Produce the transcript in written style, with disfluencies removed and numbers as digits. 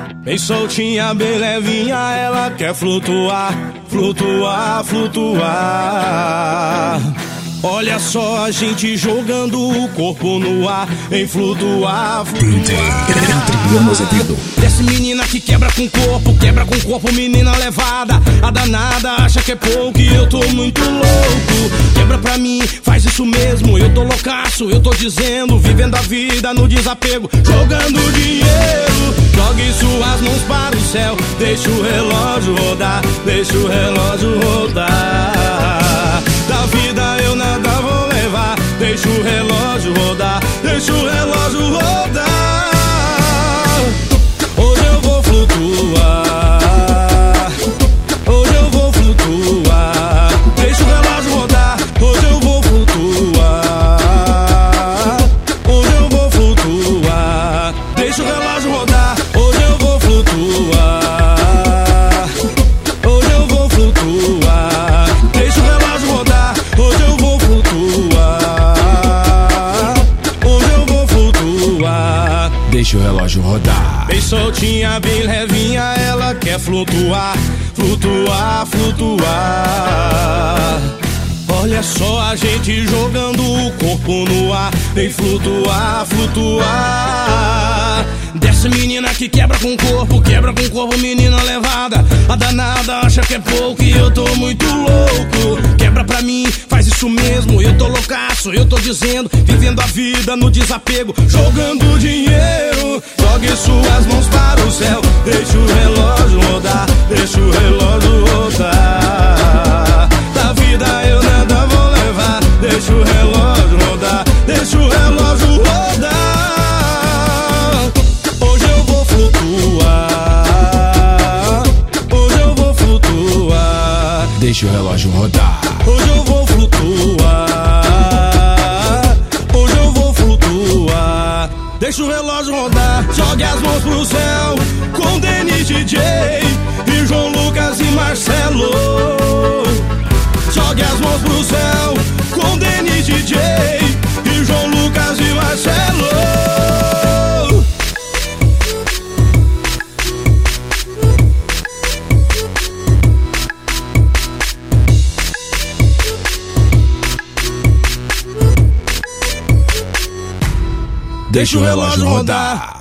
Bem soltinha, bem levinha, ela quer flutuar, flutuar, flutuar. Olha só a gente jogando o corpo no ar, em flutuar, flutuar. Desce menina que quebra com o corpo, menina levada. A danada acha que é pouco e eu tô muito louco. Quebra pra mim, faz isso mesmo, eu tô loucaço, eu tô dizendo. Vivendo a vida no desapego, jogando dinheiro. Jogue suas mãos para o céu, deixa o relógio rodar, deixa o relógio rodar. Da vida eu nada vou levar, deixa o relógio rodar, deixa o relógio rodar. Hoje eu vou flutuar, hoje eu vou flutuar, deixa o relógio rodar. Hoje eu vou flutuar, hoje eu vou flutuar, deixa o relógio rodar. Hoje eu vou flutuar, hoje eu vou flutuar, deixa o relógio rodar. Hoje eu vou flutuar, hoje eu vou flutuar, deixa o relógio rodar. Bem soltinha, bem levinha, ela quer flutuar, flutuar, flutuar. Olha só a gente jogando o corpo no ar, vem flutuar, flutuar. Desce menina que quebra com o corpo, menina levada. A danada acha que é pouco e eu tô muito louco. Quebra pra mim, faz isso mesmo, eu tô loucaço, eu tô dizendo. Vivendo a vida no desapego, jogando dinheiro. Jogue suas mãos para o céu, deixa o relógio rodar, deixa o relógio rodar. Da vida eu nada vou levar, deixa o relógio rodar, deixa o relógio rodar. Hoje eu vou flutuar, hoje eu vou flutuar, deixa o relógio rodar. Hoje eu vou flutuar, hoje eu vou flutuar, deixa o relógio rodar. Jogue as mãos pro céu com Denis DJ e João Lucas e Marcelo. Jogue as mãos pro céu com Denis DJ e João Lucas e Marcelo. Deixa o relógio rodar.